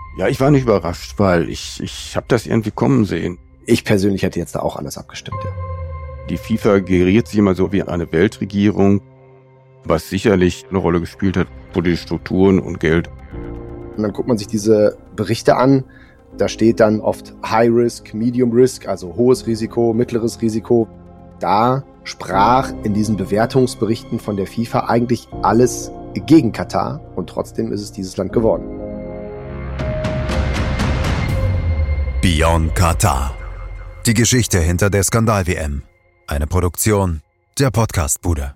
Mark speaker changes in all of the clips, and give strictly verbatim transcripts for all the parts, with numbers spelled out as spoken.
Speaker 1: Ja, ich war nicht überrascht, weil ich, ich habe das irgendwie kommen sehen.
Speaker 2: Ich persönlich hätte jetzt da auch anders abgestimmt, ja.
Speaker 1: Die FIFA geriert sich immer so wie eine Weltregierung, was sicherlich eine Rolle gespielt hat, politische Strukturen und Geld.
Speaker 2: Und dann guckt man sich diese Berichte an, da steht dann oft High Risk, Medium Risk, also hohes Risiko, mittleres Risiko. Da sprach in diesen Bewertungsberichten von der FIFA eigentlich alles gegen Katar und trotzdem ist es dieses Land geworden.
Speaker 3: Beyond Katar. Die Geschichte hinter der Skandal-W M. Eine Produktion der Podcast-Bude.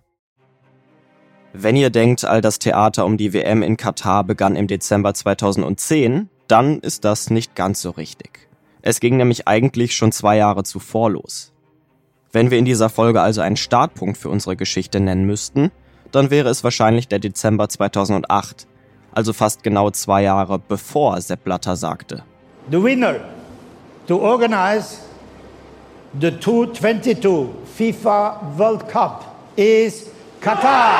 Speaker 4: Wenn ihr denkt, all das Theater um die W M in Katar begann im Dezember zweitausendzehn, dann ist das nicht ganz so richtig. Es ging nämlich eigentlich schon zwei Jahre zuvor los. Wenn wir in dieser Folge also einen Startpunkt für unsere Geschichte nennen müssten, dann wäre es wahrscheinlich der Dezember zweitausendacht, also fast genau zwei Jahre bevor Sepp Blatter sagte:
Speaker 5: The winner to organize the twenty twenty-two FIFA World Cup is Katar.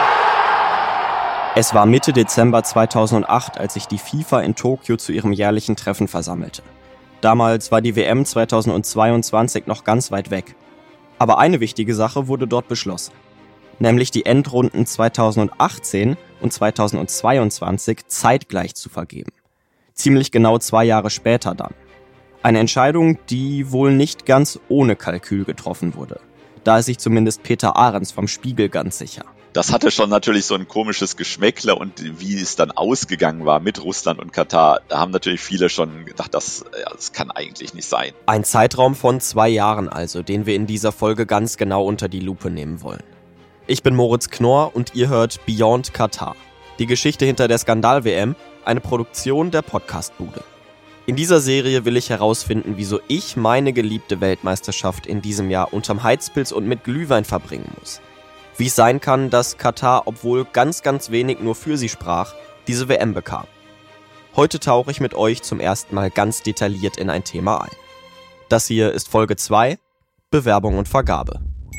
Speaker 4: Es war Mitte Dezember zweitausendacht, als sich die FIFA in Tokio zu ihrem jährlichen Treffen versammelte. Damals war die W M zweitausendzweiundzwanzig noch ganz weit weg. Aber eine wichtige Sache wurde dort beschlossen. Nämlich die Endrunden zweitausendachtzehn und zweitausendzweiundzwanzig zeitgleich zu vergeben. Ziemlich genau zwei Jahre später dann. Eine Entscheidung, die wohl nicht ganz ohne Kalkül getroffen wurde. Da ist sich zumindest Peter Ahrens vom Spiegel ganz sicher.
Speaker 6: Das hatte schon natürlich so ein komisches Geschmäckle und wie es dann ausgegangen war mit Russland und Katar, da haben natürlich viele schon gedacht, das, das kann eigentlich nicht sein.
Speaker 4: Ein Zeitraum von zwei Jahren also, den wir in dieser Folge ganz genau unter die Lupe nehmen wollen. Ich bin Moritz Knorr und ihr hört Beyond Katar. Die Geschichte hinter der Skandal-W M, eine Produktion der Podcast-Bude. In dieser Serie will ich herausfinden, wieso ich meine geliebte Weltmeisterschaft in diesem Jahr unterm Heizpilz und mit Glühwein verbringen muss. Wie es sein kann, dass Katar, obwohl ganz, ganz wenig nur für sie sprach, diese W M bekam. Heute tauche ich mit euch zum ersten Mal ganz detailliert in ein Thema ein. Das hier ist Folge zwei, Bewerbung und Vergabe.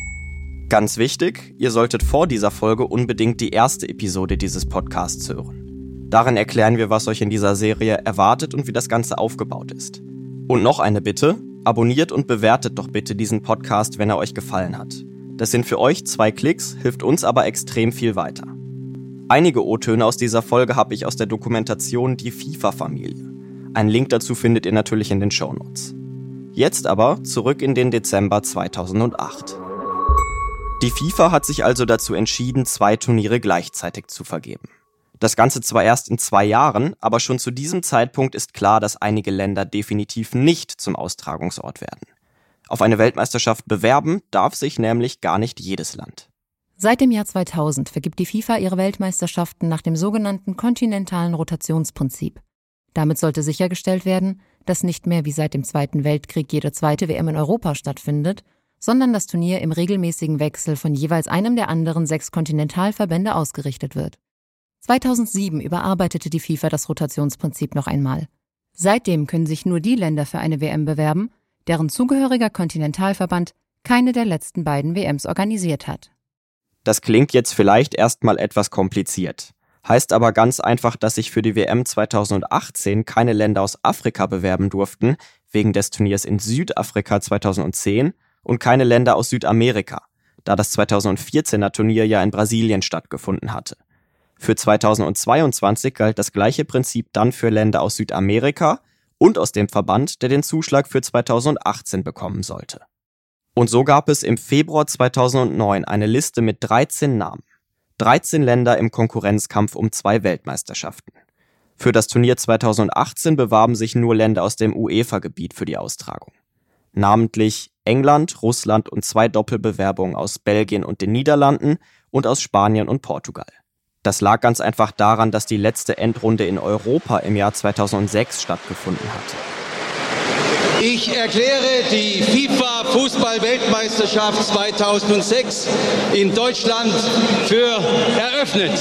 Speaker 4: Ganz wichtig, ihr solltet vor dieser Folge unbedingt die erste Episode dieses Podcasts hören. Darin erklären wir, was euch in dieser Serie erwartet und wie das Ganze aufgebaut ist. Und noch eine Bitte, abonniert und bewertet doch bitte diesen Podcast, wenn er euch gefallen hat. Das sind für euch zwei Klicks, hilft uns aber extrem viel weiter. Einige O-Töne aus dieser Folge habe ich aus der Dokumentation Die FIFA-Familie. Einen Link dazu findet ihr natürlich in den Shownotes. Jetzt aber zurück in den Dezember zweitausendacht. Die FIFA hat sich also dazu entschieden, zwei Turniere gleichzeitig zu vergeben. Das Ganze zwar erst in zwei Jahren, aber schon zu diesem Zeitpunkt ist klar, dass einige Länder definitiv nicht zum Austragungsort werden. Auf eine Weltmeisterschaft bewerben darf sich nämlich gar nicht jedes Land.
Speaker 7: Seit dem Jahr zweitausend vergibt die FIFA ihre Weltmeisterschaften nach dem sogenannten kontinentalen Rotationsprinzip. Damit sollte sichergestellt werden, dass nicht mehr wie seit dem Zweiten Weltkrieg jede zweite W M in Europa stattfindet, sondern das Turnier im regelmäßigen Wechsel von jeweils einem der anderen sechs Kontinentalverbände ausgerichtet wird. zweitausendsieben überarbeitete die FIFA das Rotationsprinzip noch einmal. Seitdem können sich nur die Länder für eine W M bewerben, deren zugehöriger Kontinentalverband keine der letzten beiden W Ms organisiert hat.
Speaker 4: Das klingt jetzt vielleicht erstmal etwas kompliziert, heißt aber ganz einfach, dass sich für die W M zweitausendachtzehn keine Länder aus Afrika bewerben durften, wegen des Turniers in Südafrika zweitausendzehn und keine Länder aus Südamerika, da das zweitausendvierzehner Turnier ja in Brasilien stattgefunden hatte. Für zweitausendzweiundzwanzig galt das gleiche Prinzip dann für Länder aus Südamerika und aus dem Verband, der den Zuschlag für zweitausendachtzehn bekommen sollte. Und so gab es im Februar zweitausendneun eine Liste mit dreizehn Namen. dreizehn Länder im Konkurrenzkampf um zwei Weltmeisterschaften. Für das Turnier zweitausendachtzehn bewarben sich nur Länder aus dem UEFA-Gebiet für die Austragung. Namentlich England, Russland und zwei Doppelbewerbungen aus Belgien und den Niederlanden und aus Spanien und Portugal. Das lag ganz einfach daran, dass die letzte Endrunde in Europa im Jahr zweitausendsechs stattgefunden hatte.
Speaker 8: Ich erkläre die FIFA-Fußball-Weltmeisterschaft zweitausendsechs in Deutschland für eröffnet.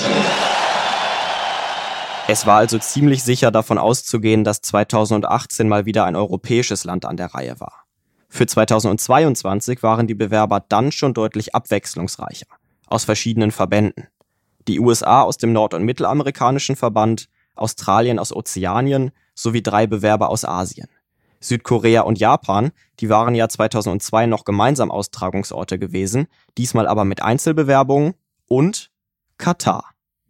Speaker 4: Es war also ziemlich sicher davon auszugehen, dass zweitausendachtzehn mal wieder ein europäisches Land an der Reihe war. Für zweitausendzweiundzwanzig waren die Bewerber dann schon deutlich abwechslungsreicher, aus verschiedenen Verbänden. Die U S A aus dem nord- und mittelamerikanischen Verband, Australien aus Ozeanien sowie drei Bewerber aus Asien. Südkorea und Japan, die waren ja zweitausendzwei noch gemeinsam Austragungsorte gewesen, diesmal aber mit Einzelbewerbungen, und Katar.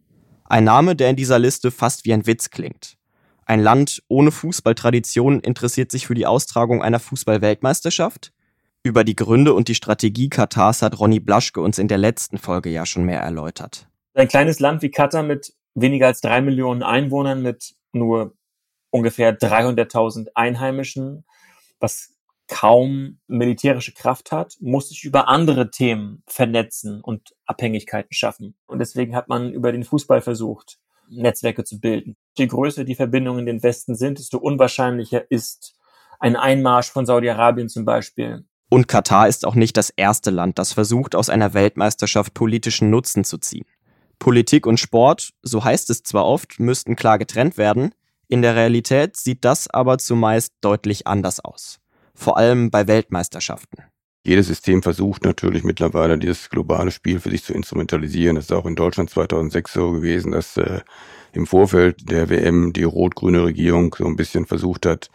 Speaker 4: Ein Name, der in dieser Liste fast wie ein Witz klingt. Ein Land ohne Fußballtradition interessiert sich für die Austragung einer Fußball-Weltmeisterschaft? Über die Gründe und die Strategie Katars hat Ronny Blaschke uns in der letzten Folge ja schon mehr erläutert.
Speaker 9: Ein kleines Land wie Katar mit weniger als drei Millionen Einwohnern, mit nur ungefähr dreihunderttausend Einheimischen, was kaum militärische Kraft hat, muss sich über andere Themen vernetzen und Abhängigkeiten schaffen. Und deswegen hat man über den Fußball versucht, Netzwerke zu bilden. Je größer die Verbindungen in den Westen sind, desto unwahrscheinlicher ist ein Einmarsch von Saudi-Arabien zum Beispiel.
Speaker 4: Und Katar ist auch nicht das erste Land, das versucht, aus einer Weltmeisterschaft politischen Nutzen zu ziehen. Politik und Sport, so heißt es zwar oft, müssten klar getrennt werden, in der Realität sieht das aber zumeist deutlich anders aus. Vor allem bei Weltmeisterschaften.
Speaker 1: Jedes System versucht natürlich mittlerweile, dieses globale Spiel für sich zu instrumentalisieren. Das ist auch in Deutschland zweitausendsechs so gewesen, dass äh, im Vorfeld der W M die rot-grüne Regierung so ein bisschen versucht hat,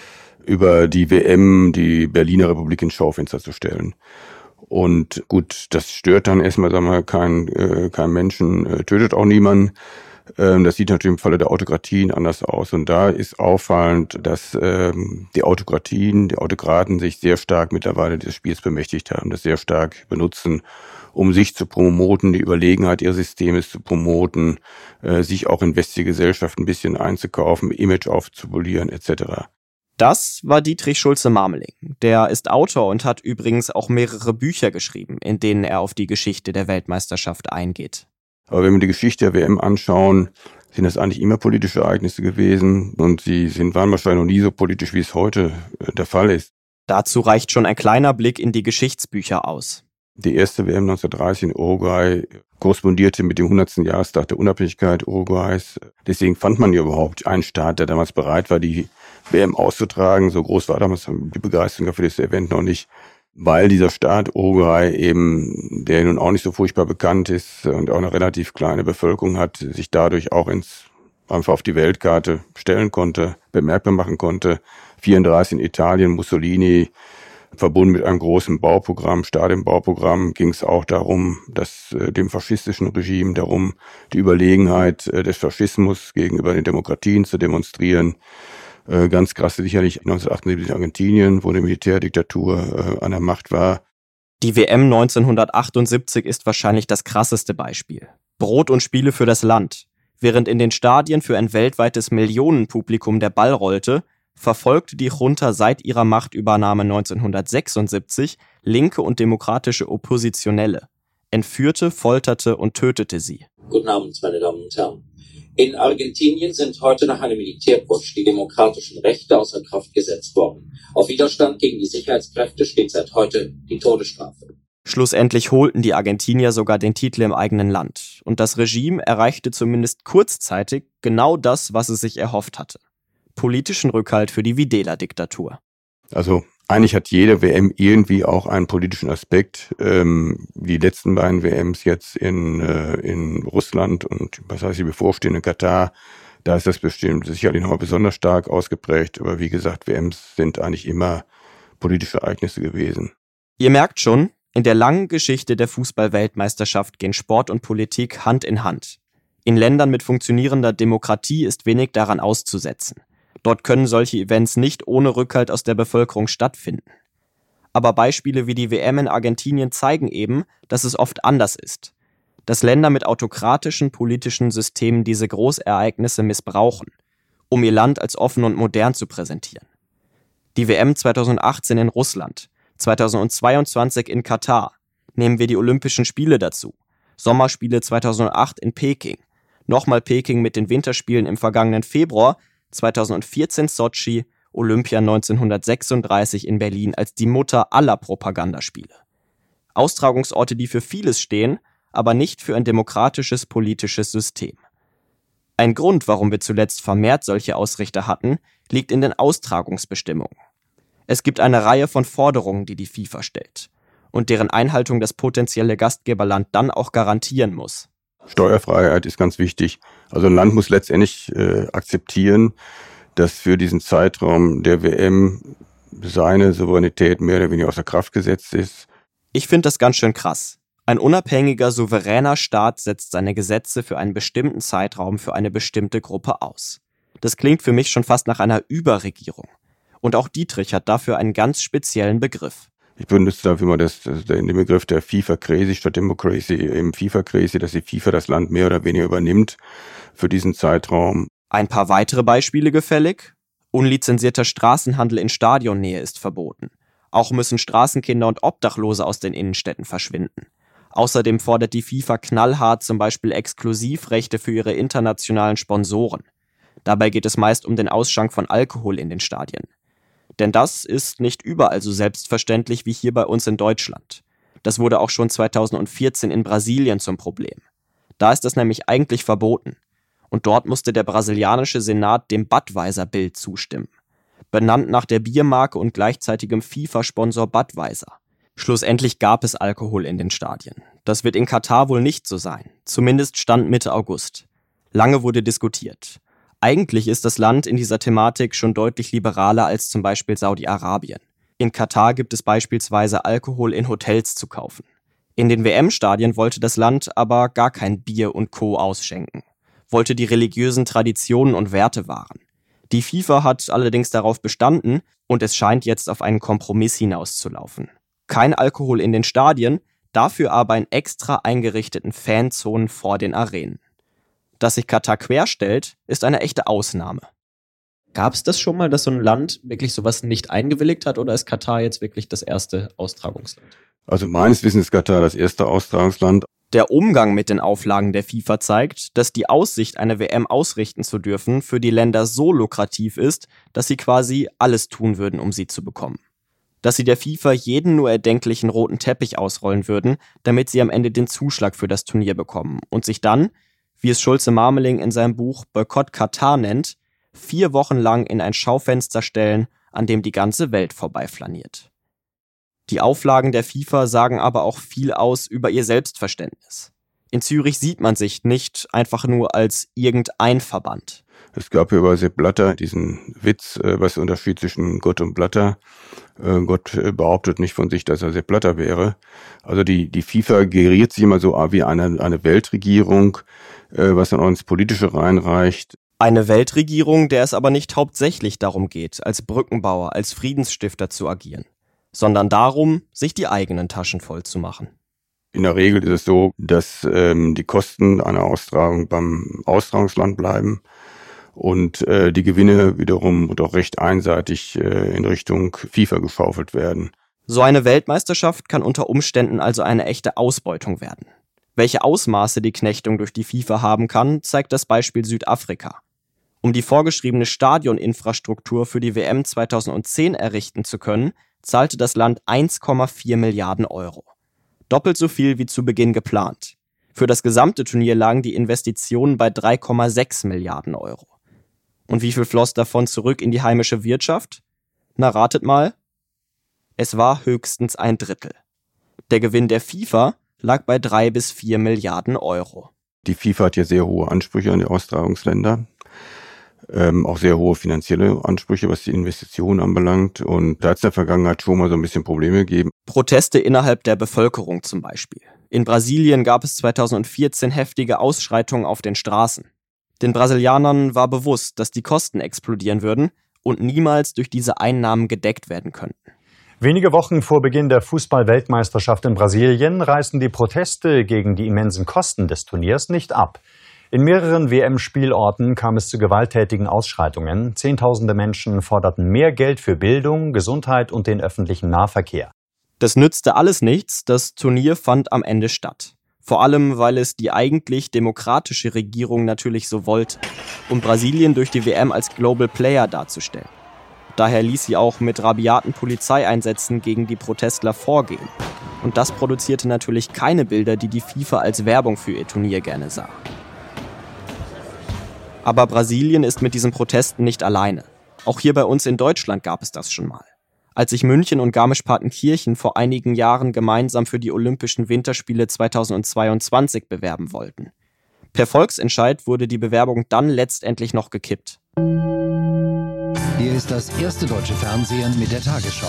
Speaker 1: über die W M die Berliner Republik ins Schaufenster zu stellen. Und gut, das stört dann erstmal, sagen wir, kein, äh, kein Menschen, äh, tötet auch niemanden. Ähm, das sieht natürlich im Falle der Autokratien anders aus. Und da ist auffallend, dass ähm, die Autokratien, die Autokraten sich sehr stark mittlerweile dieses Spiels bemächtigt haben, das sehr stark benutzen, um sich zu promoten, die Überlegenheit ihres Systems zu promoten, äh, sich auch in westliche Gesellschaft ein bisschen einzukaufen, Image aufzupolieren et cetera.
Speaker 4: Das war Dietrich Schulze-Marmeling. Der ist Autor und hat übrigens auch mehrere Bücher geschrieben, in denen er auf die Geschichte der Weltmeisterschaft eingeht.
Speaker 1: Aber wenn wir die Geschichte der W M anschauen, sind das eigentlich immer politische Ereignisse gewesen und sie sind, waren wahrscheinlich noch nie so politisch, wie es heute der Fall ist.
Speaker 4: Dazu reicht schon ein kleiner Blick in die Geschichtsbücher aus.
Speaker 1: Die erste W M neunzehnhundertdreißig in Uruguay korrespondierte mit dem hundertsten Jahrestag der Unabhängigkeit Uruguays. Deswegen fand man ja überhaupt einen Staat, der damals bereit war, die W M auszutragen. So groß war damals die Begeisterung für das Event noch nicht, weil dieser Staat Uruguay eben, der nun auch nicht so furchtbar bekannt ist und auch eine relativ kleine Bevölkerung hat, sich dadurch auch ins einfach auf die Weltkarte stellen konnte, bemerkbar machen konnte. vierunddreißig in Italien, Mussolini, verbunden mit einem großen Bauprogramm, Stadionbauprogramm, ging es auch darum, dass äh, dem faschistischen Regime darum, die Überlegenheit äh, des Faschismus gegenüber den Demokratien zu demonstrieren. Äh, ganz krass sicherlich neunzehnhundertachtundsiebzig in Argentinien, wo eine Militärdiktatur äh, an der Macht war.
Speaker 4: Die W M neunzehnhundertachtundsiebzig ist wahrscheinlich das krasseste Beispiel. Brot und Spiele für das Land. Während in den Stadien für ein weltweites Millionenpublikum der Ball rollte, verfolgte die Junta seit ihrer Machtübernahme neunzehnhundertsechsundsiebzig linke und demokratische Oppositionelle, entführte, folterte und tötete sie.
Speaker 10: Guten Abend, meine Damen und Herren. In Argentinien sind heute nach einem Militärputsch die demokratischen Rechte außer Kraft gesetzt worden. Auf Widerstand gegen die Sicherheitskräfte steht seit heute die Todesstrafe.
Speaker 4: Schlussendlich holten die Argentinier sogar den Titel im eigenen Land. Und das Regime erreichte zumindest kurzzeitig genau das, was es sich erhofft hatte. Politischen Rückhalt für die Videla-Diktatur.
Speaker 1: Also eigentlich hat jede W M irgendwie auch einen politischen Aspekt. Ähm, die letzten beiden W Ms jetzt in, äh, in Russland und was heißt die bevorstehende Katar, da ist das bestimmt sicherlich noch besonders stark ausgeprägt. Aber wie gesagt, W Ms sind eigentlich immer politische Ereignisse gewesen.
Speaker 4: Ihr merkt schon, in der langen Geschichte der Fußball-Weltmeisterschaft gehen Sport und Politik Hand in Hand. In Ländern mit funktionierender Demokratie ist wenig daran auszusetzen. Dort können solche Events nicht ohne Rückhalt aus der Bevölkerung stattfinden. Aber Beispiele wie die W M in Argentinien zeigen eben, dass es oft anders ist. Dass Länder mit autokratischen politischen Systemen diese Großereignisse missbrauchen, um ihr Land als offen und modern zu präsentieren. Die W M zweitausendachtzehn in Russland, zweitausendzweiundzwanzig in Katar, nehmen wir die Olympischen Spiele dazu, Sommerspiele zweitausendacht in Peking, nochmal Peking mit den Winterspielen im vergangenen Februar, zweitausendvierzehn Sotschi, Olympia neunzehnhundertsechsunddreißig in Berlin als die Mutter aller Propagandaspiele. Austragungsorte, die für vieles stehen, aber nicht für ein demokratisches politisches System. Ein Grund, warum wir zuletzt vermehrt solche Ausrichter hatten, liegt in den Austragungsbestimmungen. Es gibt eine Reihe von Forderungen, die die FIFA stellt und deren Einhaltung das potenzielle Gastgeberland dann auch garantieren muss.
Speaker 1: Steuerfreiheit ist ganz wichtig. Also ein Land muss letztendlich äh, akzeptieren, dass für diesen Zeitraum der W M seine Souveränität mehr oder weniger außer Kraft gesetzt ist.
Speaker 4: Ich finde das ganz schön krass. Ein unabhängiger, souveräner Staat setzt seine Gesetze für einen bestimmten Zeitraum für eine bestimmte Gruppe aus. Das klingt für mich schon fast nach einer Überregierung. Und auch Dietrich hat dafür einen ganz speziellen Begriff.
Speaker 1: Ich benutze dafür mal das, das, den Begriff der FIFA-Crazy statt Democracy. Im FIFA-Crazy, dass die FIFA das Land mehr oder weniger übernimmt für diesen Zeitraum.
Speaker 4: Ein paar weitere Beispiele gefällig. Unlizenzierter Straßenhandel in Stadionnähe ist verboten. Auch müssen Straßenkinder und Obdachlose aus den Innenstädten verschwinden. Außerdem fordert die FIFA knallhart zum Beispiel Exklusivrechte für ihre internationalen Sponsoren. Dabei geht es meist um den Ausschank von Alkohol in den Stadien. Denn das ist nicht überall so selbstverständlich wie hier bei uns in Deutschland. Das wurde auch schon zweitausendvierzehn in Brasilien zum Problem. Da ist das nämlich eigentlich verboten. Und dort musste der brasilianische Senat dem Budweiser-Bild zustimmen. Benannt nach der Biermarke und gleichzeitigem FIFA-Sponsor Budweiser. Schlussendlich gab es Alkohol in den Stadien. Das wird in Katar wohl nicht so sein. Zumindest Stand Mitte August. Lange wurde diskutiert. Eigentlich ist das Land in dieser Thematik schon deutlich liberaler als zum Beispiel Saudi-Arabien. In Katar gibt es beispielsweise Alkohol in Hotels zu kaufen. In den W M-Stadien wollte das Land aber gar kein Bier und Co. ausschenken. Wollte die religiösen Traditionen und Werte wahren. Die FIFA hat allerdings darauf bestanden und es scheint jetzt auf einen Kompromiss hinauszulaufen. Kein Alkohol in den Stadien, dafür aber in extra eingerichteten Fanzonen vor den Arenen. Dass sich Katar querstellt, ist eine echte Ausnahme. Gab es das schon mal, dass so ein Land wirklich sowas nicht eingewilligt hat, oder ist Katar jetzt wirklich das erste Austragungsland?
Speaker 1: Also meines Wissens ist Katar das erste Austragungsland.
Speaker 4: Der Umgang mit den Auflagen der FIFA zeigt, dass die Aussicht, eine W M ausrichten zu dürfen, für die Länder so lukrativ ist, dass sie quasi alles tun würden, um sie zu bekommen. Dass sie der FIFA jeden nur erdenklichen roten Teppich ausrollen würden, damit sie am Ende den Zuschlag für das Turnier bekommen und sich dann, wie es Schulze-Marmeling in seinem Buch Boykott Katar nennt, vier Wochen lang in ein Schaufenster stellen, an dem die ganze Welt vorbeiflaniert. Die Auflagen der FIFA sagen aber auch viel aus über ihr Selbstverständnis. In Zürich sieht man sich nicht einfach nur als irgendein Verband.
Speaker 1: Es gab ja bei Sepp Blatter diesen Witz, äh, was der Unterschied zwischen Gott und Blatter. Äh, Gott äh, behauptet nicht von sich, dass er Sepp Blatter wäre. Also die, die FIFA geriert sich immer so wie eine, eine Weltregierung, äh, was dann auch ins Politische reinreicht.
Speaker 4: Eine Weltregierung, der es aber nicht hauptsächlich darum geht, als Brückenbauer, als Friedensstifter zu agieren, sondern darum, sich die eigenen Taschen voll zu machen.
Speaker 1: In der Regel ist es so, dass ähm, die Kosten einer Austragung beim Austragungsland bleiben und äh, die Gewinne wiederum doch recht einseitig äh, in Richtung FIFA geschaufelt werden.
Speaker 4: So eine Weltmeisterschaft kann unter Umständen also eine echte Ausbeutung werden. Welche Ausmaße die Knechtung durch die FIFA haben kann, zeigt das Beispiel Südafrika. Um die vorgeschriebene Stadioninfrastruktur für die W M zweitausendzehn errichten zu können, zahlte das Land eins Komma vier Milliarden Euro. Doppelt so viel wie zu Beginn geplant. Für das gesamte Turnier lagen die Investitionen bei drei Komma sechs Milliarden Euro. Und wie viel floss davon zurück in die heimische Wirtschaft? Na, ratet mal. Es war höchstens ein Drittel. Der Gewinn der FIFA lag bei drei bis vier Milliarden Euro.
Speaker 1: Die FIFA hat ja sehr hohe Ansprüche an die Austragungsländer. Ähm, auch sehr hohe finanzielle Ansprüche, was die Investitionen anbelangt. Und da hat es in der Vergangenheit schon mal so ein bisschen Probleme gegeben.
Speaker 4: Proteste innerhalb der Bevölkerung zum Beispiel. In Brasilien gab es zweitausendvierzehn heftige Ausschreitungen auf den Straßen. Den Brasilianern war bewusst, dass die Kosten explodieren würden und niemals durch diese Einnahmen gedeckt werden könnten.
Speaker 11: Wenige Wochen vor Beginn der Fußball-Weltmeisterschaft in Brasilien reißen die Proteste gegen die immensen Kosten des Turniers nicht ab. In mehreren W M-Spielorten kam es zu gewalttätigen Ausschreitungen. Zehntausende Menschen forderten mehr Geld für Bildung, Gesundheit und den öffentlichen Nahverkehr.
Speaker 4: Das nützte alles nichts, das Turnier fand am Ende statt. Vor allem, weil es die eigentlich demokratische Regierung natürlich so wollte, um Brasilien durch die W M als Global Player darzustellen. Daher ließ sie auch mit rabiaten Polizeieinsätzen gegen die Protestler vorgehen. Und das produzierte natürlich keine Bilder, die die FIFA als Werbung für ihr Turnier gerne sah. Aber Brasilien ist mit diesen Protesten nicht alleine. Auch hier bei uns in Deutschland gab es das schon mal. Als sich München und Garmisch-Partenkirchen vor einigen Jahren gemeinsam für die Olympischen Winterspiele zweitausendzweiundzwanzig bewerben wollten. Per Volksentscheid wurde die Bewerbung dann letztendlich noch gekippt.
Speaker 12: Hier ist das erste deutsche Fernsehen mit der Tagesschau.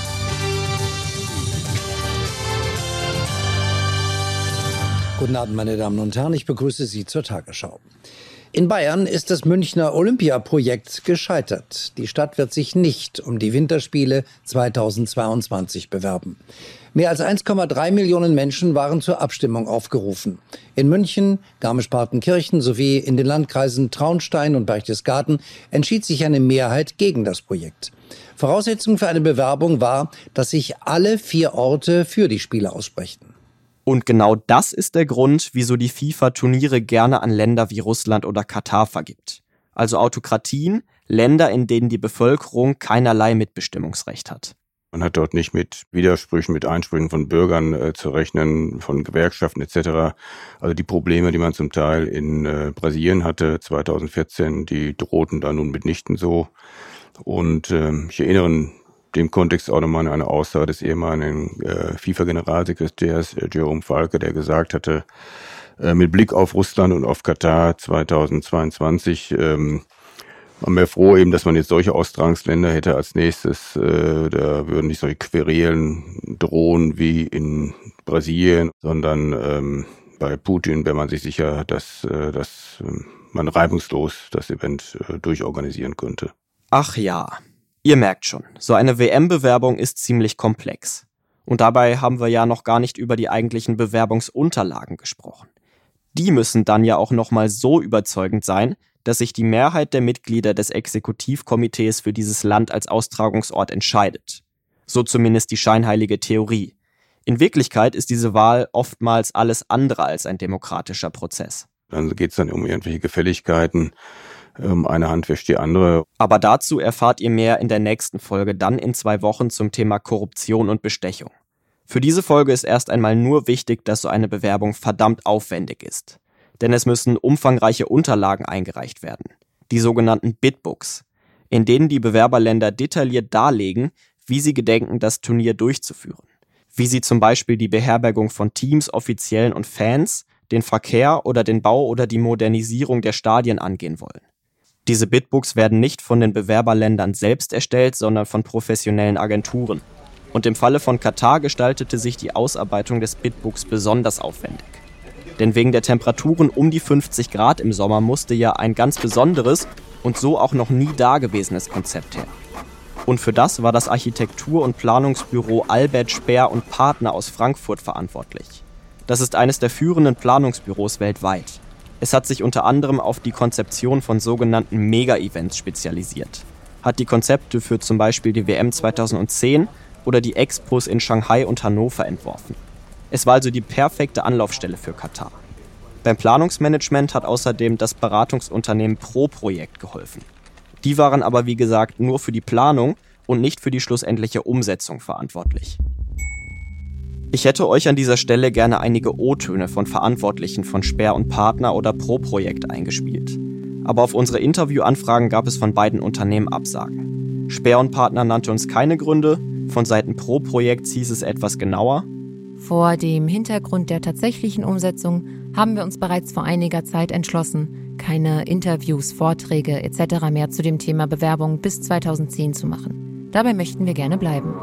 Speaker 13: Guten Abend, meine Damen und Herren, ich begrüße Sie zur Tagesschau. In Bayern ist das Münchner Olympiaprojekt gescheitert. Die Stadt wird sich nicht um die Winterspiele zweitausendzweiundzwanzig bewerben. Mehr als eins Komma drei Millionen Menschen waren zur Abstimmung aufgerufen. In München, Garmisch-Partenkirchen sowie in den Landkreisen Traunstein und Berchtesgaden entschied sich eine Mehrheit gegen das Projekt. Voraussetzung für eine Bewerbung war, dass sich alle vier Orte für die Spiele aussprechen.
Speaker 4: Und genau das ist der Grund, wieso die FIFA Turniere gerne an Länder wie Russland oder Katar vergibt. Also Autokratien, Länder, in denen die Bevölkerung keinerlei Mitbestimmungsrecht hat.
Speaker 1: Man hat dort nicht mit Widersprüchen, mit Einsprüchen von Bürgern äh, zu rechnen, von Gewerkschaften et cetera. Also die Probleme, die man zum Teil in äh, Brasilien hatte zweitausendvierzehn, die drohten da nun mitnichten so. Und äh, ich erinnere in dem Kontext auch nochmal an eine Aussage des ehemaligen äh, FIFA-Generalsekretärs äh, Jerome Falke, der gesagt hatte, äh, mit Blick auf Russland und auf Katar zweitausendzweiundzwanzig, ähm, man wäre froh eben, dass man jetzt solche Austragungsländer hätte als nächstes. Äh, da würden nicht solche Querelen drohen wie in Brasilien, sondern ähm, bei Putin wäre man sich sicher, dass, äh, dass äh, man reibungslos das Event äh, durchorganisieren könnte.
Speaker 4: Ach ja. Ihr merkt schon, so eine W M-Bewerbung ist ziemlich komplex. Und dabei haben wir ja noch gar nicht über die eigentlichen Bewerbungsunterlagen gesprochen. Die müssen dann ja auch nochmal so überzeugend sein, dass sich die Mehrheit der Mitglieder des Exekutivkomitees für dieses Land als Austragungsort entscheidet. So zumindest die scheinheilige Theorie. In Wirklichkeit ist diese Wahl oftmals alles andere als ein demokratischer Prozess.
Speaker 1: Dann geht es dann um irgendwelche Gefälligkeiten. Eine Hand wäscht die andere.
Speaker 4: Aber dazu erfahrt ihr mehr in der nächsten Folge, dann in zwei Wochen zum Thema Korruption und Bestechung. Für diese Folge ist erst einmal nur wichtig, dass so eine Bewerbung verdammt aufwendig ist. Denn es müssen umfangreiche Unterlagen eingereicht werden, die sogenannten Bidbooks, in denen die Bewerberländer detailliert darlegen, wie sie gedenken, das Turnier durchzuführen. Wie sie zum Beispiel die Beherbergung von Teams, Offiziellen und Fans, den Verkehr oder den Bau oder die Modernisierung der Stadien angehen wollen. Diese Bidbooks werden nicht von den Bewerberländern selbst erstellt, sondern von professionellen Agenturen. Und im Falle von Katar gestaltete sich die Ausarbeitung des Bidbooks besonders aufwendig. Denn wegen der Temperaturen um die fünfzig Grad im Sommer musste ja ein ganz besonderes und so auch noch nie dagewesenes Konzept her. Und für das war das Architektur- und Planungsbüro Albert Speer und Partner aus Frankfurt verantwortlich. Das ist eines der führenden Planungsbüros weltweit. Es hat sich unter anderem auf die Konzeption von sogenannten Mega-Events spezialisiert. Hat die Konzepte für zum Beispiel die W M zweitausendzehn oder die Expos in Shanghai und Hannover entworfen. Es war also die perfekte Anlaufstelle für Katar. Beim Planungsmanagement hat außerdem das Beratungsunternehmen Pro Projekt geholfen. Die waren aber wie gesagt nur für die Planung und nicht für die schlussendliche Umsetzung verantwortlich. Ich hätte euch an dieser Stelle gerne einige O-Töne von Verantwortlichen von Speer und Partner oder Pro Projekt eingespielt. Aber auf unsere Interviewanfragen gab es von beiden Unternehmen Absagen. Speer und Partner nannte uns keine Gründe, von Seiten Pro Projekt hieß es etwas genauer.
Speaker 7: Vor dem Hintergrund der tatsächlichen Umsetzung haben wir uns bereits vor einiger Zeit entschlossen, keine Interviews, Vorträge et cetera mehr zu dem Thema Bewerbung bis zweitausendzehn zu machen. Dabei möchten wir gerne bleiben.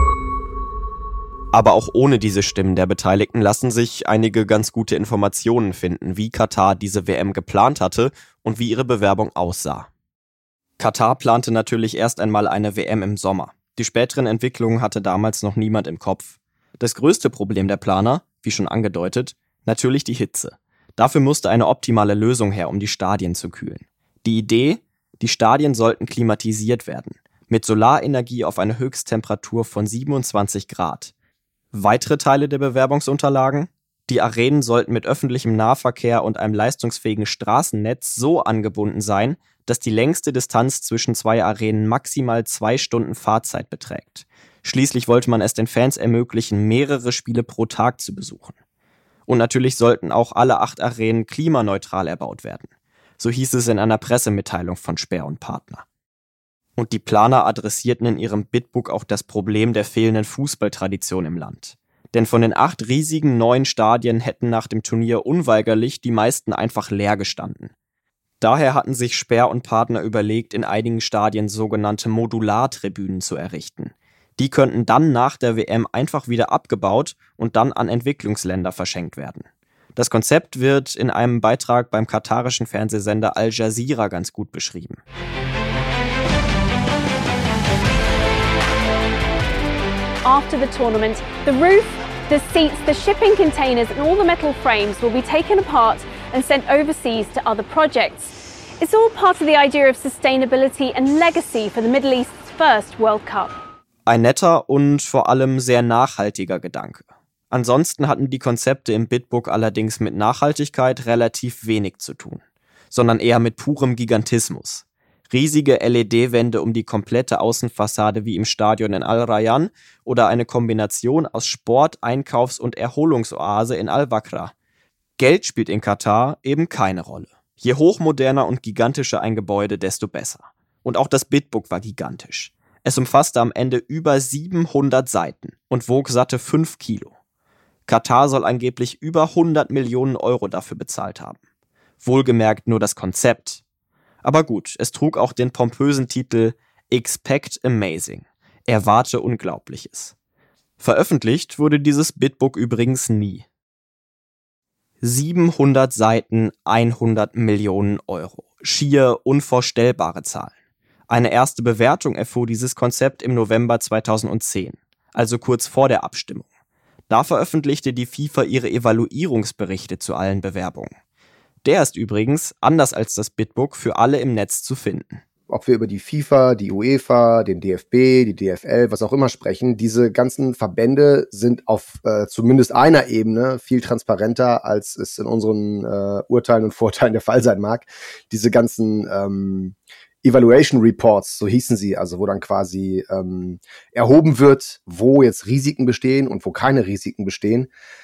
Speaker 4: Aber auch ohne diese Stimmen der Beteiligten lassen sich einige ganz gute Informationen finden, wie Katar diese W M geplant hatte und wie ihre Bewerbung aussah. Katar plante natürlich erst einmal eine W M im Sommer. Die späteren Entwicklungen hatte damals noch niemand im Kopf. Das größte Problem der Planer, wie schon angedeutet, natürlich die Hitze. Dafür musste eine optimale Lösung her, um die Stadien zu kühlen. Die Idee, die Stadien sollten klimatisiert werden, mit Solarenergie auf eine Höchsttemperatur von siebenundzwanzig Grad. Weitere Teile der Bewerbungsunterlagen? Die Arenen sollten mit öffentlichem Nahverkehr und einem leistungsfähigen Straßennetz so angebunden sein, dass die längste Distanz zwischen zwei Arenen maximal zwei Stunden Fahrzeit beträgt. Schließlich wollte man es den Fans ermöglichen, mehrere Spiele pro Tag zu besuchen. Und natürlich sollten auch alle acht Arenen klimaneutral erbaut werden. So hieß es in einer Pressemitteilung von Speer und Partner. Und die Planer adressierten in ihrem Bidbook auch das Problem der fehlenden Fußballtradition im Land. Denn von den acht riesigen neuen Stadien hätten nach dem Turnier unweigerlich die meisten einfach leer gestanden. Daher hatten sich Speer und Partner überlegt, in einigen Stadien sogenannte Modulartribünen zu errichten. Die könnten dann nach der W M einfach wieder abgebaut und dann an Entwicklungsländer verschenkt werden. Das Konzept wird in einem Beitrag beim katarischen Fernsehsender Al Jazeera ganz gut beschrieben.
Speaker 14: After the tournament, the roof, the seats, the shipping containers and all the metal frames will be taken apart and sent overseas to other projects. It's all part of the idea of sustainability and legacy for the Middle East's first World Cup.
Speaker 4: Ein netter und vor allem sehr nachhaltiger Gedanke. Ansonsten hatten die Konzepte im Bitbook allerdings mit Nachhaltigkeit relativ wenig zu tun, sondern eher mit purem Gigantismus. Riesige L E D-Wände um die komplette Außenfassade wie im Stadion in Al-Rayyan oder eine Kombination aus Sport-, Einkaufs- und Erholungsoase in Al-Wakra. Geld spielt in Katar eben keine Rolle. Je hochmoderner und gigantischer ein Gebäude, desto besser. Und auch das Bitbook war gigantisch. Es umfasste am Ende über siebenhundert Seiten und wog satte fünf Kilo. Katar soll angeblich über hundert Millionen Euro dafür bezahlt haben. Wohlgemerkt nur das Konzept. Aber gut, es trug auch den pompösen Titel Expect Amazing. Erwarte Unglaubliches. Veröffentlicht wurde dieses Bitbook übrigens nie. siebenhundert Seiten, hundert Millionen Euro. Schier unvorstellbare Zahlen. Eine erste Bewertung erfuhr dieses Konzept im November zweitausendzehn, also kurz vor der Abstimmung. Da veröffentlichte die FIFA ihre Evaluierungsberichte zu allen Bewerbungen. Der ist übrigens, anders als das Bitbook, für alle im Netz zu finden.
Speaker 2: Ob wir über die FIFA, die UEFA, den D F B, die D F L, was auch immer sprechen, diese ganzen Verbände sind auf äh, zumindest einer Ebene viel transparenter, als es in unseren äh, Urteilen und Vorteilen der Fall sein mag. Diese ganzen ähm, Evaluation Reports, so hießen sie, also wo dann quasi ähm, erhoben wird, wo jetzt Risiken bestehen und wo keine Risiken bestehen.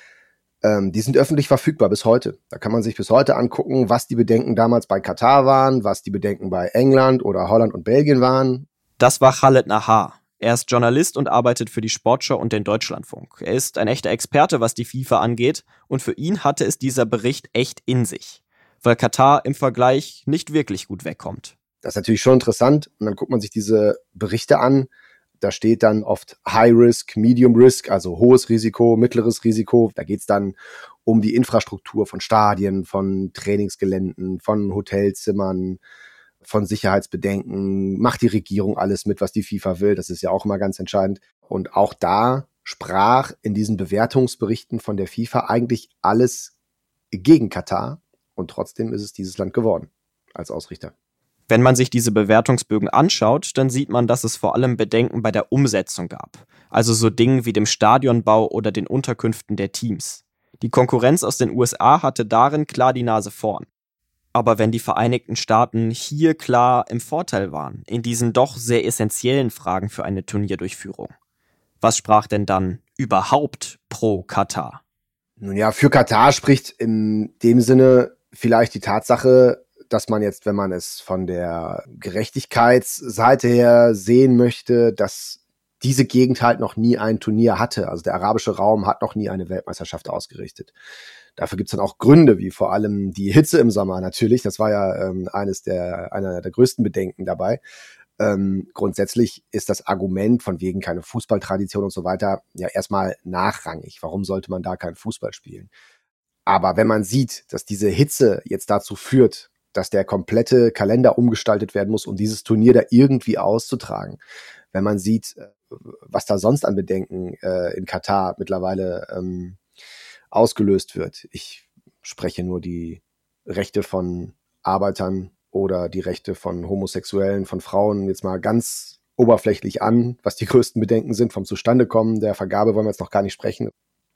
Speaker 2: Ähm, die sind öffentlich verfügbar bis heute. Da kann man sich bis heute angucken, was die Bedenken damals bei Katar waren, was die Bedenken bei England oder Holland und Belgien waren.
Speaker 4: Das war Khaled Nahar. Er ist Journalist und arbeitet für die Sportschau und den Deutschlandfunk. Er ist ein echter Experte, was die FIFA angeht, und für ihn hatte es dieser Bericht echt in sich, weil Katar im Vergleich nicht wirklich gut wegkommt.
Speaker 2: Das ist natürlich schon interessant. Und dann guckt man sich diese Berichte an. Da steht dann oft High Risk, Medium Risk, also hohes Risiko, mittleres Risiko. Da geht es dann um die Infrastruktur von Stadien, von Trainingsgeländen, von Hotelzimmern, von Sicherheitsbedenken. Macht die Regierung alles mit, was die FIFA will? Das ist ja auch immer ganz entscheidend. Und auch da sprach in diesen Bewertungsberichten von der FIFA eigentlich alles gegen Katar. Und trotzdem ist es dieses Land geworden als Ausrichter.
Speaker 4: Wenn man sich diese Bewertungsbögen anschaut, dann sieht man, dass es vor allem Bedenken bei der Umsetzung gab. Also so Dingen wie dem Stadionbau oder den Unterkünften der Teams. Die Konkurrenz aus den U S A hatte darin klar die Nase vorn. Aber wenn die Vereinigten Staaten hier klar im Vorteil waren, in diesen doch sehr essentiellen Fragen für eine Turnierdurchführung, was sprach denn dann überhaupt pro Katar?
Speaker 2: Nun ja, für Katar spricht in dem Sinne vielleicht die Tatsache, dass man jetzt, wenn man es von der Gerechtigkeitsseite her sehen möchte, dass diese Gegend halt noch nie ein Turnier hatte. Also der arabische Raum hat noch nie eine Weltmeisterschaft ausgerichtet. Dafür gibt's dann auch Gründe, wie vor allem die Hitze im Sommer natürlich. Das war ja ähm, eines der, einer der größten Bedenken dabei. Ähm, grundsätzlich ist das Argument von wegen keine Fußballtradition und so weiter ja erstmal nachrangig. Warum sollte man da keinen Fußball spielen? Aber wenn man sieht, dass diese Hitze jetzt dazu führt, dass der komplette Kalender umgestaltet werden muss, um dieses Turnier da irgendwie auszutragen. Wenn man sieht, was da sonst an Bedenken äh, in Katar mittlerweile ähm, ausgelöst wird. Ich spreche nur die Rechte von Arbeitern oder die Rechte von Homosexuellen, von Frauen jetzt mal ganz oberflächlich an, was die größten Bedenken sind vom Zustandekommen der Vergabe, wollen wir jetzt noch gar nicht sprechen.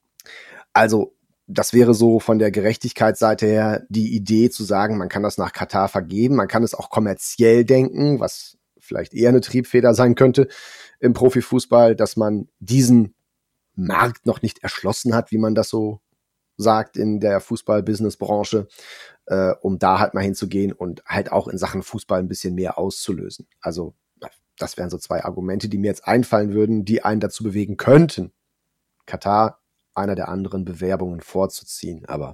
Speaker 2: Also das wäre so von der Gerechtigkeitsseite her die Idee zu sagen, man kann das nach Katar vergeben, man kann es auch kommerziell denken, was vielleicht eher eine Triebfeder sein könnte im Profifußball, dass man diesen Markt noch nicht erschlossen hat, wie man das so sagt in der Fußball-Business-Branche, äh, um da halt mal hinzugehen und halt auch in Sachen Fußball ein bisschen mehr auszulösen. Also das wären so zwei Argumente, die mir jetzt einfallen würden, die einen dazu bewegen könnten, Katar einer der anderen Bewerbungen vorzuziehen. Aber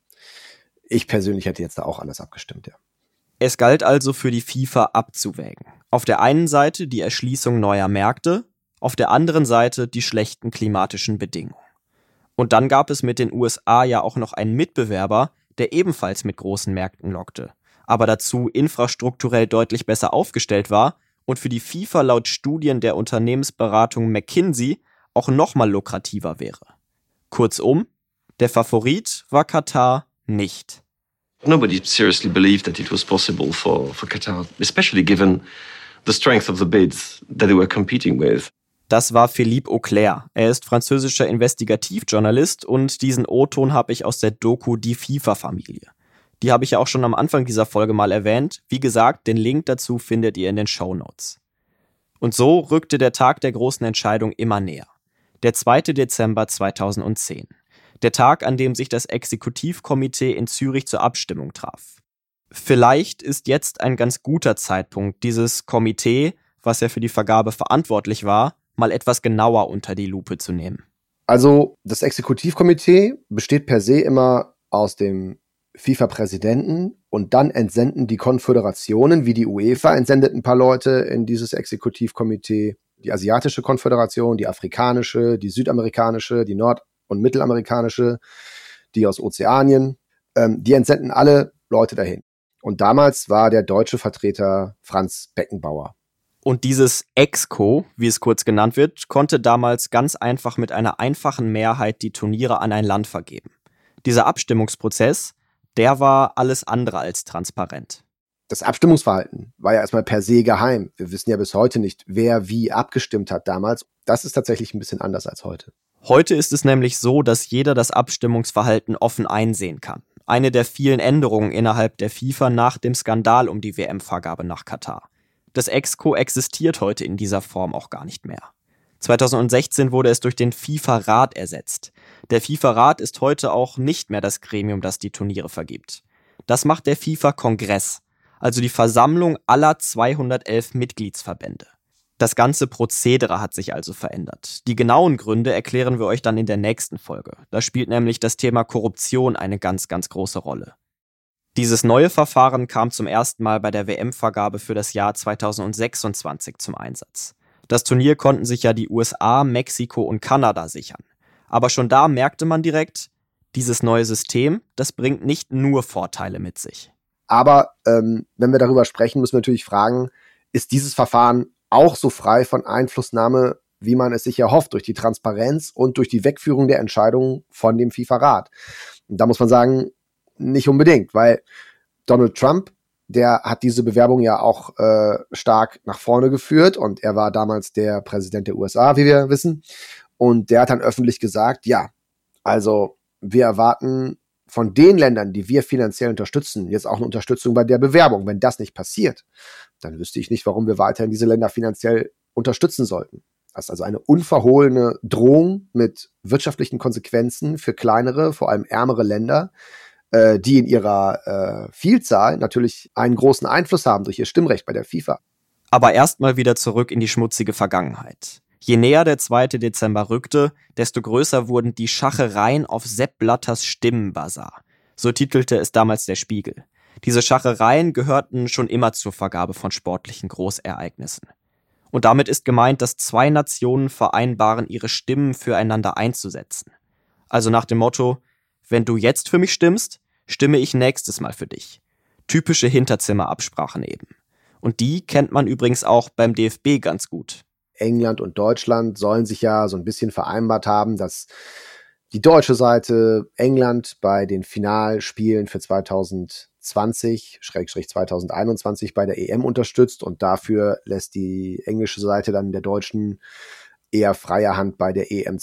Speaker 2: ich persönlich hätte jetzt da auch anders abgestimmt, ja.
Speaker 4: Es galt also für die FIFA abzuwägen. Auf der einen Seite die Erschließung neuer Märkte, auf der anderen Seite die schlechten klimatischen Bedingungen. Und dann gab es mit den U S A ja auch noch einen Mitbewerber, der ebenfalls mit großen Märkten lockte, aber dazu infrastrukturell deutlich besser aufgestellt war und für die FIFA laut Studien der Unternehmensberatung McKinsey auch nochmal lukrativer wäre. Kurzum, der Favorit war Katar nicht.
Speaker 15: Nobody seriously believed that it was possible for, for Qatar, especially given the strength of the bids that they were competing with.
Speaker 4: Das war Philippe Auclair. Er ist französischer Investigativjournalist und diesen O-Ton habe ich aus der Doku Die FIFA-Familie. Die habe ich ja auch schon am Anfang dieser Folge mal erwähnt. Wie gesagt, den Link dazu findet ihr in den Shownotes. Und so rückte der Tag der großen Entscheidung immer näher. Der zweite Dezember zweitausendzehn. Der Tag, an dem sich das Exekutivkomitee in Zürich zur Abstimmung traf. Vielleicht ist jetzt ein ganz guter Zeitpunkt, dieses Komitee, was ja für die Vergabe verantwortlich war, mal etwas genauer unter die Lupe zu nehmen.
Speaker 2: Also das Exekutivkomitee besteht per se immer aus dem FIFA-Präsidenten und dann entsenden die Konföderationen, wie die UEFA entsendet ein paar Leute in dieses Exekutivkomitee, die asiatische Konföderation, die afrikanische, die südamerikanische, die nord- und mittelamerikanische, die aus Ozeanien, ähm, die entsenden alle Leute dahin. Und damals war der deutsche Vertreter Franz Beckenbauer.
Speaker 4: Und dieses Exco, wie es kurz genannt wird, konnte damals ganz einfach mit einer einfachen Mehrheit die Turniere an ein Land vergeben. Dieser Abstimmungsprozess, der war alles andere als transparent.
Speaker 2: Das Abstimmungsverhalten war ja erstmal per se geheim. Wir wissen ja bis heute nicht, wer wie abgestimmt hat damals. Das ist tatsächlich ein bisschen anders als heute.
Speaker 4: Heute ist es nämlich so, dass jeder das Abstimmungsverhalten offen einsehen kann. Eine der vielen Änderungen innerhalb der FIFA nach dem Skandal um die W M-Vergabe nach Katar. Das Exco existiert heute in dieser Form auch gar nicht mehr. zweitausendsechzehn wurde es durch den FIFA-Rat ersetzt. Der FIFA-Rat ist heute auch nicht mehr das Gremium, das die Turniere vergibt. Das macht der FIFA-Kongress, also die Versammlung aller zweihundertelf Mitgliedsverbände. Das ganze Prozedere hat sich also verändert. Die genauen Gründe erklären wir euch dann in der nächsten Folge. Da spielt nämlich das Thema Korruption eine ganz, ganz große Rolle. Dieses neue Verfahren kam zum ersten Mal bei der W M-Vergabe für das Jahr zweitausendsechsundzwanzig zum Einsatz. Das Turnier konnten sich ja die U S A, Mexiko und Kanada sichern. Aber schon da merkte man direkt, dieses neue System, das bringt nicht nur Vorteile mit sich.
Speaker 2: Aber ähm, wenn wir darüber sprechen, müssen wir natürlich fragen, ist dieses Verfahren auch so frei von Einflussnahme, wie man es sich erhofft, durch die Transparenz und durch die Wegführung der Entscheidungen von dem FIFA-Rat? Und da muss man sagen, nicht unbedingt, weil Donald Trump, der hat diese Bewerbung ja auch äh, stark nach vorne geführt und er war damals der Präsident der U S A, wie wir wissen. Und der hat dann öffentlich gesagt, ja, also wir erwarten von den Ländern, die wir finanziell unterstützen, jetzt auch eine Unterstützung bei der Bewerbung. Wenn das nicht passiert, dann wüsste ich nicht, warum wir weiterhin diese Länder finanziell unterstützen sollten. Das ist also eine unverhohlene Drohung mit wirtschaftlichen Konsequenzen für kleinere, vor allem ärmere Länder, die in ihrer äh, Vielzahl natürlich einen großen Einfluss haben durch ihr Stimmrecht bei der FIFA.
Speaker 4: Aber erstmal wieder zurück in die schmutzige Vergangenheit. Je näher der zweite Dezember rückte, desto größer wurden die Schachereien auf Sepp Blatters Stimmenbazar. So titelte es damals der Spiegel. Diese Schachereien gehörten schon immer zur Vergabe von sportlichen Großereignissen. Und damit ist gemeint, dass zwei Nationen vereinbaren, ihre Stimmen füreinander einzusetzen. Also nach dem Motto, wenn du jetzt für mich stimmst, stimme ich nächstes Mal für dich. Typische Hinterzimmerabsprachen eben. Und die kennt man übrigens auch beim D F B ganz gut.
Speaker 2: England und Deutschland sollen sich ja so ein bisschen vereinbart haben, dass die deutsche Seite England bei den Finalspielen für zweitausendzwanzig, Schrägstrich zweitausendeinundzwanzig bei der E M unterstützt und dafür lässt die englische Seite dann der deutschen eher freie Hand bei der E M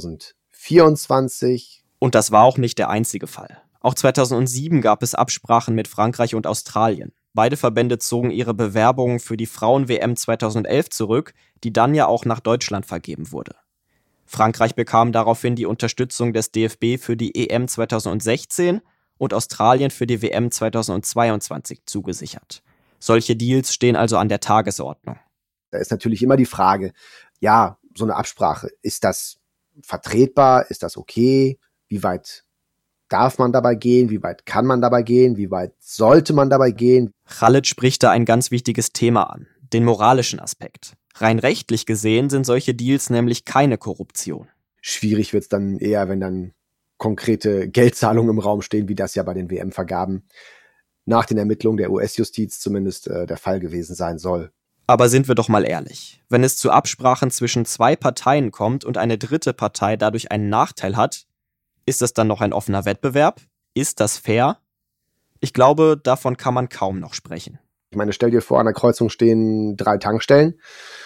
Speaker 2: zweitausendvierundzwanzig.
Speaker 4: Und das war auch nicht der einzige Fall. Auch zweitausendsieben gab es Absprachen mit Frankreich und Australien. Beide Verbände zogen ihre Bewerbungen für die Frauen-W M zweitausendelf zurück, die dann ja auch nach Deutschland vergeben wurde. Frankreich bekam daraufhin die Unterstützung des D F B für die E M zweitausendsechzehn und Australien für die W M zweitausendzweiundzwanzig zugesichert. Solche Deals stehen also an der Tagesordnung.
Speaker 2: Da ist natürlich immer die Frage, ja, so eine Absprache, ist das vertretbar? Ist das okay? Wie weit darf man dabei gehen? Wie weit kann man dabei gehen? Wie weit sollte man dabei gehen?
Speaker 4: Khaled spricht da ein ganz wichtiges Thema an, den moralischen Aspekt. Rein rechtlich gesehen sind solche Deals nämlich keine Korruption.
Speaker 2: Schwierig wird es dann eher, wenn dann konkrete Geldzahlungen im Raum stehen, wie das ja bei den W M-Vergaben nach den Ermittlungen der U S-Justiz zumindest äh, der Fall gewesen sein soll.
Speaker 4: Aber sind wir doch mal ehrlich, wenn es zu Absprachen zwischen zwei Parteien kommt und eine dritte Partei dadurch einen Nachteil hat, ist das dann noch ein offener Wettbewerb? Ist das fair? Ich glaube, davon kann man kaum noch sprechen.
Speaker 2: Ich meine, stell dir vor, an der Kreuzung stehen drei Tankstellen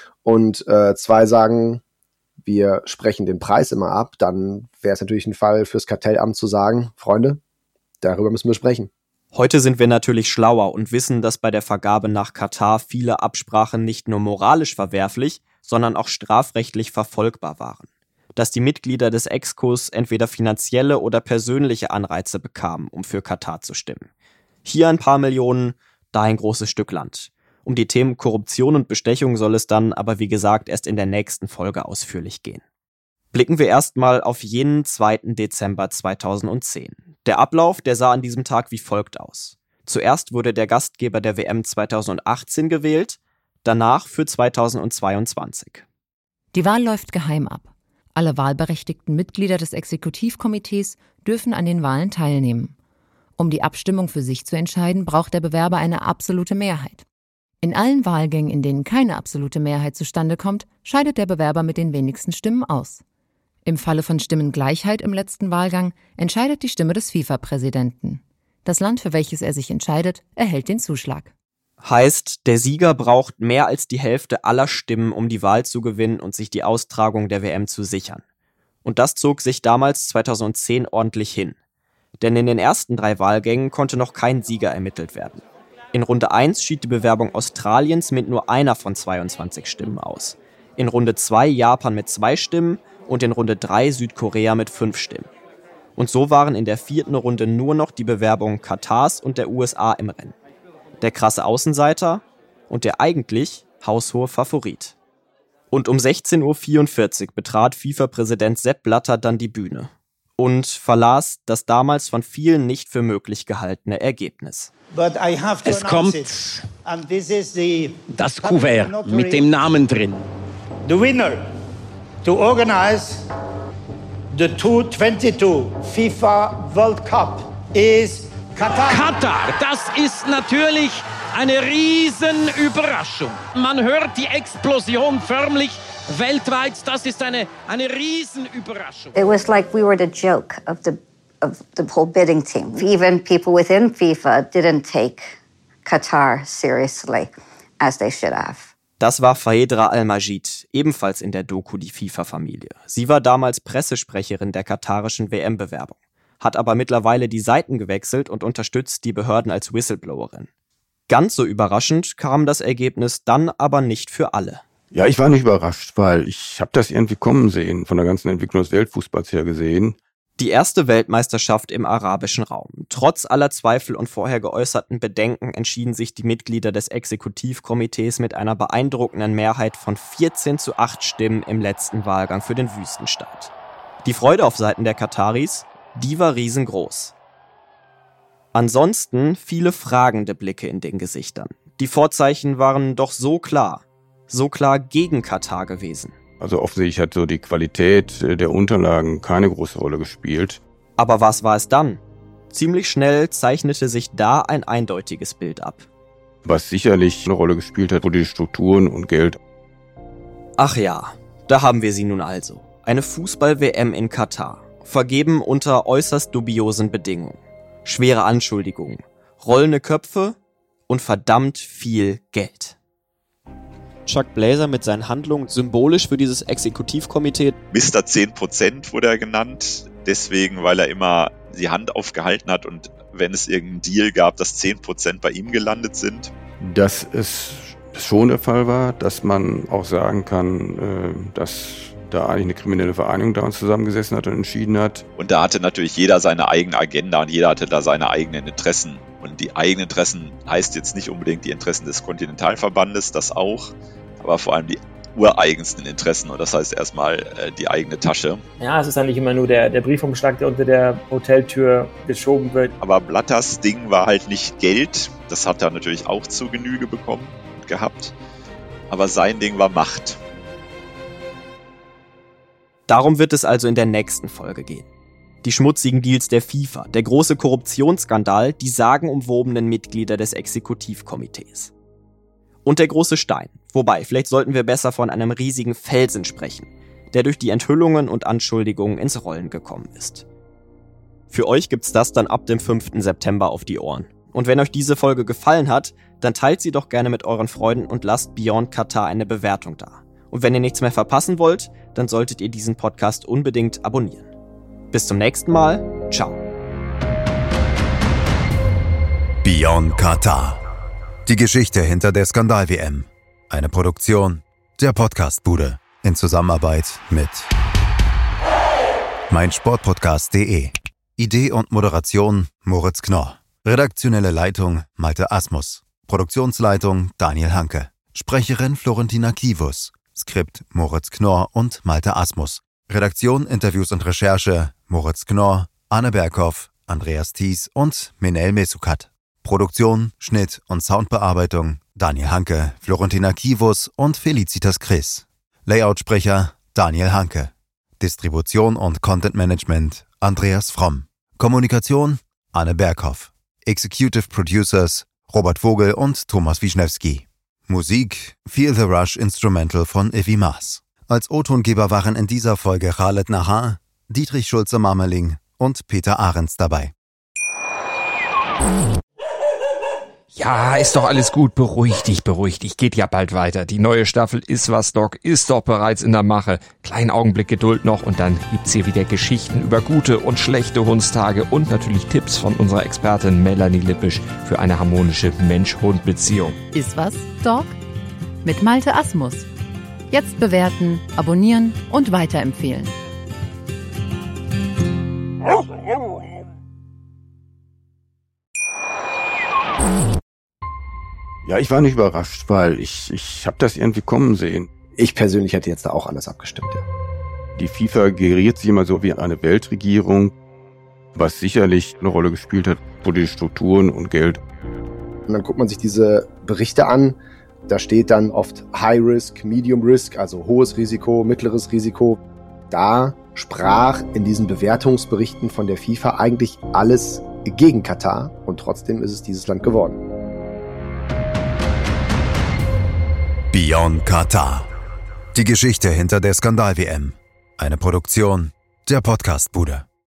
Speaker 2: und äh, zwei sagen, wir sprechen den Preis immer ab, dann wäre es natürlich ein Fall fürs Kartellamt zu sagen, Freunde, darüber müssen wir sprechen.
Speaker 4: Heute sind wir natürlich schlauer und wissen, dass bei der Vergabe nach Katar viele Absprachen nicht nur moralisch verwerflich, sondern auch strafrechtlich verfolgbar waren. Dass die Mitglieder des Excos entweder finanzielle oder persönliche Anreize bekamen, um für Katar zu stimmen. Hier ein paar Millionen, da ein großes Stück Land. Um die Themen Korruption und Bestechung soll es dann aber wie gesagt erst in der nächsten Folge ausführlich gehen. Blicken wir erstmal auf jenen zweiten Dezember zweitausendzehn. Der Ablauf, der sah an diesem Tag wie folgt aus. Zuerst wurde der Gastgeber der W M zweitausendachtzehn gewählt, danach für zweitausendzweiundzwanzig.
Speaker 7: Die Wahl läuft geheim ab. Alle wahlberechtigten Mitglieder des Exekutivkomitees dürfen an den Wahlen teilnehmen. Um die Abstimmung für sich zu entscheiden, braucht der Bewerber eine absolute Mehrheit. In allen Wahlgängen, in denen keine absolute Mehrheit zustande kommt, scheidet der Bewerber mit den wenigsten Stimmen aus. Im Falle von Stimmengleichheit im letzten Wahlgang entscheidet die Stimme des FIFA-Präsidenten. Das Land, für welches er sich entscheidet, erhält den Zuschlag.
Speaker 4: Heißt, der Sieger braucht mehr als die Hälfte aller Stimmen, um die Wahl zu gewinnen und sich die Austragung der W M zu sichern. Und das zog sich damals zweitausendzehn ordentlich hin. Denn in den ersten drei Wahlgängen konnte noch kein Sieger ermittelt werden. In Runde eins schied die Bewerbung Australiens mit nur einer von zweiundzwanzig Stimmen aus. In Runde zwei Japan mit zwei Stimmen und in Runde drei Südkorea mit fünf Stimmen. Und so waren in der vierten Runde nur noch die Bewerbungen Katars und der U S A im Rennen. Der krasse Außenseiter und der eigentlich haushohe Favorit. Und um sechzehn Uhr vierundvierzig betrat FIFA-Präsident Sepp Blatter dann die Bühne und verlas das damals von vielen nicht für möglich gehaltene Ergebnis.
Speaker 5: Es kommt
Speaker 16: das Kuvert mit dem Namen drin.
Speaker 5: The winner to organize the zweitausendzweiundzwanzig FIFA World Cup is Katar.
Speaker 16: Katar, das ist natürlich eine Riesenüberraschung. Man hört die Explosion förmlich weltweit. Das ist eine, eine Riesenüberraschung.
Speaker 17: It was like we were the joke of the, of the whole bidding team. Even people within FIFA didn't take Qatar seriously as they should have.
Speaker 4: Das war Phaedra Al-Majid, ebenfalls in der Doku Die FIFA-Familie. Sie war damals Pressesprecherin der katarischen W M-Bewerbung, hat aber mittlerweile die Seiten gewechselt und unterstützt die Behörden als Whistleblowerin. Ganz so überraschend kam das Ergebnis dann aber nicht für alle.
Speaker 1: Ja, ich war nicht überrascht, weil ich habe das irgendwie kommen sehen, von der ganzen Entwicklung des Weltfußballs her gesehen.
Speaker 4: Die erste Weltmeisterschaft im arabischen Raum. Trotz aller Zweifel und vorher geäußerten Bedenken entschieden sich die Mitglieder des Exekutivkomitees mit einer beeindruckenden Mehrheit von vierzehn zu acht Stimmen im letzten Wahlgang für den Wüstenstaat. Die Freude auf Seiten der Kataris, die war riesengroß. Ansonsten viele fragende Blicke in den Gesichtern. Die Vorzeichen waren doch so klar, so klar gegen Katar gewesen.
Speaker 1: Also offensichtlich hat so die Qualität der Unterlagen keine große Rolle gespielt.
Speaker 4: Aber was war es dann? Ziemlich schnell zeichnete sich da ein eindeutiges Bild ab.
Speaker 1: Was sicherlich eine Rolle gespielt hat, wurde die Strukturen und Geld.
Speaker 4: Ach ja, da haben wir sie nun also. Eine Fußball-W M in Katar. Vergeben unter äußerst dubiosen Bedingungen. Schwere Anschuldigungen, rollende Köpfe und verdammt viel Geld. Chuck Blazer mit seinen Handlungen symbolisch für dieses Exekutivkomitee.
Speaker 6: Mister zehn Prozent wurde er genannt, deswegen, weil er immer die Hand aufgehalten hat und wenn es irgendeinen Deal gab, dass zehn Prozent bei ihm gelandet sind.
Speaker 1: Dass es schon der Fall war, dass man auch sagen kann, dass da eigentlich eine kriminelle Vereinigung da zusammengesessen hat und entschieden hat.
Speaker 6: Und da hatte natürlich jeder seine eigene Agenda und jeder hatte da seine eigenen Interessen. Und die eigenen Interessen heißt jetzt nicht unbedingt die Interessen des Kontinentalverbandes, das auch, aber vor allem die ureigensten Interessen und das heißt erstmal äh, die eigene Tasche.
Speaker 9: Ja, es ist dann nicht immer nur der, der Briefumschlag, der unter der Hoteltür geschoben wird.
Speaker 6: Aber Blatters Ding war halt nicht Geld, das hat er natürlich auch zur Genüge bekommen gehabt, aber sein Ding war Macht.
Speaker 4: Darum wird es also in der nächsten Folge gehen. Die schmutzigen Deals der FIFA, der große Korruptionsskandal, die sagenumwobenen Mitglieder des Exekutivkomitees. Und der große Stein. Wobei, vielleicht sollten wir besser von einem riesigen Felsen sprechen, der durch die Enthüllungen und Anschuldigungen ins Rollen gekommen ist. Für euch gibt's das dann ab dem fünften September auf die Ohren. Und wenn euch diese Folge gefallen hat, dann teilt sie doch gerne mit euren Freunden und lasst Beyond Katar eine Bewertung da. Und wenn ihr nichts mehr verpassen wollt, dann solltet ihr diesen Podcast unbedingt abonnieren. Bis zum nächsten Mal. Ciao.
Speaker 3: Beyond Katar. Die Geschichte hinter der Skandal-W M. Eine Produktion der Podcastbude in Zusammenarbeit mit meinsportpodcast punkt de. Idee und Moderation Moritz Knorr. Redaktionelle Leitung Malte Asmus. Produktionsleitung Daniel Hanke. Sprecherin Florentina Kivus. Skript Moritz Knorr und Malte Asmus. Redaktion, Interviews und Recherche Moritz Knorr, Anne Berghoff, Andreas Thies und Minel Mesukat. Produktion, Schnitt und Soundbearbeitung Daniel Hanke, Florentina Kivus und Felicitas Chris. Layoutsprecher Daniel Hanke. Distribution und Content Management Andreas Fromm. Kommunikation Anne Berghoff. Executive Producers Robert Vogel und Thomas Wischnewski. Musik Feel the Rush Instrumental von Ivy Maas. Als O-Tongeber waren in dieser Folge Khaled Nahar, Dietrich Schulze-Marmeling und Peter Ahrens dabei.
Speaker 18: Ja, ist doch alles gut. Beruhig dich, beruhig dich. Geht ja bald weiter. Die neue Staffel Ist was, Doc ist doch bereits in der Mache. Kleinen Augenblick Geduld noch und dann gibt's hier wieder Geschichten über gute und schlechte Hundstage und natürlich Tipps von unserer Expertin Melanie Lippisch für eine harmonische Mensch-Hund-Beziehung.
Speaker 7: Ist was, Doc? Mit Malte Asmus. Jetzt bewerten, abonnieren und weiterempfehlen.
Speaker 1: Ja, ich war nicht überrascht, weil ich, ich habe das irgendwie kommen sehen.
Speaker 2: Ich persönlich hätte jetzt da auch anders abgestimmt, ja.
Speaker 1: Die FIFA geriert sich immer so wie eine Weltregierung, was sicherlich eine Rolle gespielt hat, politische Strukturen und Geld.
Speaker 2: Und dann guckt man sich diese Berichte an, da steht dann oft High Risk, Medium Risk, also hohes Risiko, mittleres Risiko. Da sprach in diesen Bewertungsberichten von der FIFA eigentlich alles gegen Katar und trotzdem ist es dieses Land geworden.
Speaker 3: Beyond Katar. Die Geschichte hinter der Skandal-W M. Eine Produktion der Podcastbude.